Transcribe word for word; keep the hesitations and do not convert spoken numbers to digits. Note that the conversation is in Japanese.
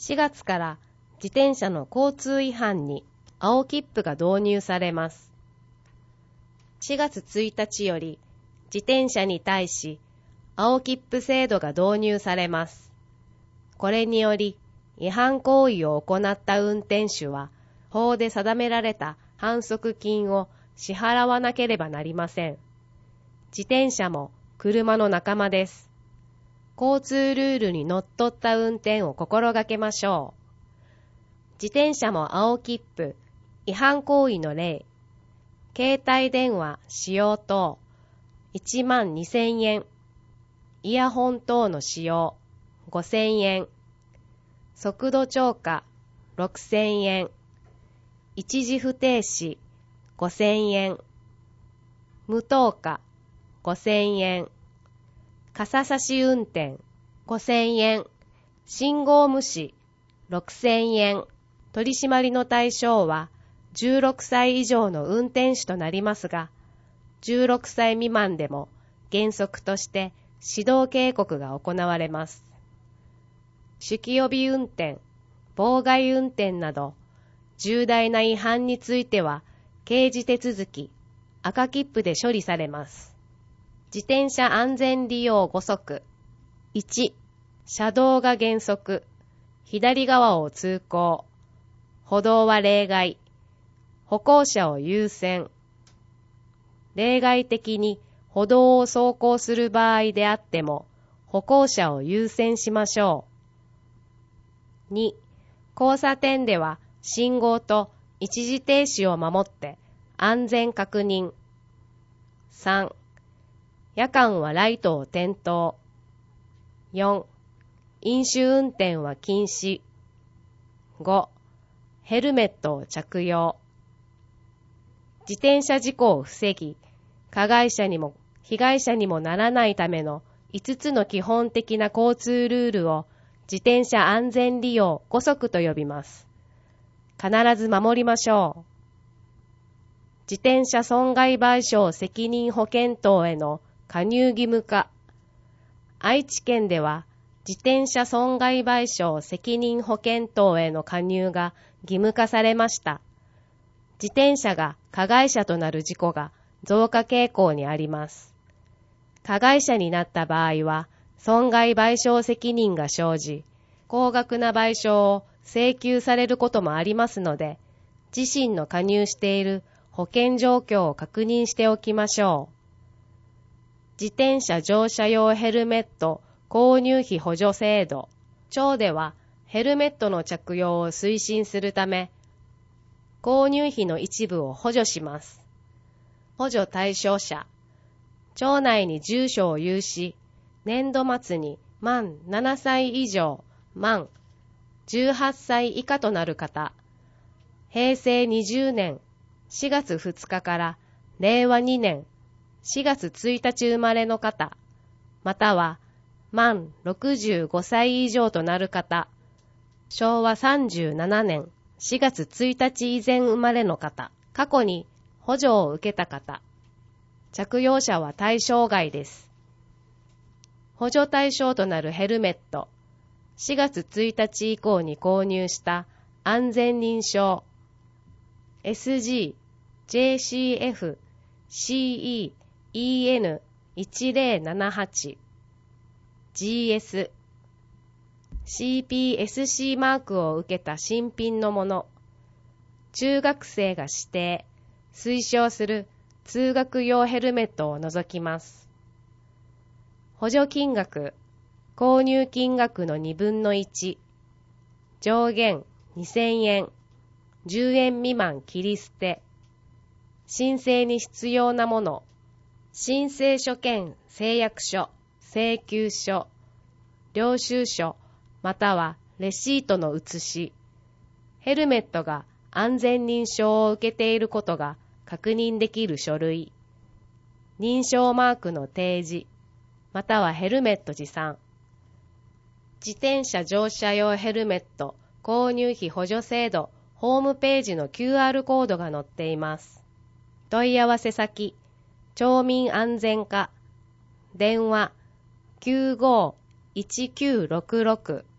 しがつから自転車の交通違反に青切符が導入されます。しがつついたちより自転車に対し青切符制度が導入されます。これにより違反行為を行った運転手は法で定められた反則金を支払わなければなりません。自転車も車の仲間です。交通ルールにのっとった運転を心がけましょう。自転車も青切符、違反行為の例、携帯電話使用等いちまんにせんえん、イヤホン等の使用ごせんえん、速度超過ろくせんえん、一時不停止ごせんえん、無灯火ごせんえん、傘差し運転ごせんえん、信号無視ろくせんえん、取り締まりの対象はじゅうろくさい以上の運転手となりますが、じゅうろくさい未満でも原則として指導警告が行われます。酒気帯び運転、妨害運転など重大な違反については刑事手続き、赤切符で処理されます。自転車安全利用ご則。いち、車道が原則、左側を通行、歩道は例外、歩行者を優先。例外的に歩道を走行する場合であっても、歩行者を優先しましょう。に、交差点では信号と一時停止を守って安全確認。さん、夜間はライトを点灯。よん、飲酒運転は禁止。ご、ヘルメットを着用。自転車事故を防ぎ、加害者にも被害者にもならないためのいつつの基本的な交通ルールを自転車安全利用ご則と呼びます。必ず守りましょう。自転車損害賠償責任保険等への加入義務化。愛知県では自転車損害賠償責任保険等への加入が義務化されました。自転車が加害者となる事故が増加傾向にあります。加害者になった場合は損害賠償責任が生じ、高額な賠償を請求されることもありますので、自身の加入している保険状況を確認しておきましょう。自転車乗車用ヘルメット購入費補助制度。町ではヘルメットの着用を推進するため、購入費の一部を補助します。補助対象者。町内に住所を有し、年度末に満ななさい以上、満じゅうはっさい以下となる方。へいせいにじゅうねんしがつふつかかられいわにねんしがつついたち生まれの方、または満ろくじゅうごさい以上となる方、しょうわさんじゅうななねんしがつついたち以前生まれの方、過去に補助を受けた方、着用者は対象外です。補助対象となるヘルメット、しがつついたち以降に購入した安全認証 エスジー、ジェーシーエフ、シーイー、イーエヌいちぜろななはち、ジーエス、シーピーエスシー マークを受けた新品のもの、中学生が指定、推奨する通学用ヘルメットを除きます。補助金額、購入金額のにぶんのいち、上限にせんえん、じゅうえん未満切り捨て、申請に必要なもの、申請書兼誓約書、請求書、領収書、またはレシートの写し、ヘルメットが安全認証を受けていることが確認できる書類、認証マークの提示、またはヘルメット持参。自転車乗車用ヘルメット購入費補助制度ホームページの キューアール コードが載っています。問い合わせ先、町民安全課、電話きゅうごーいちきゅうろくろく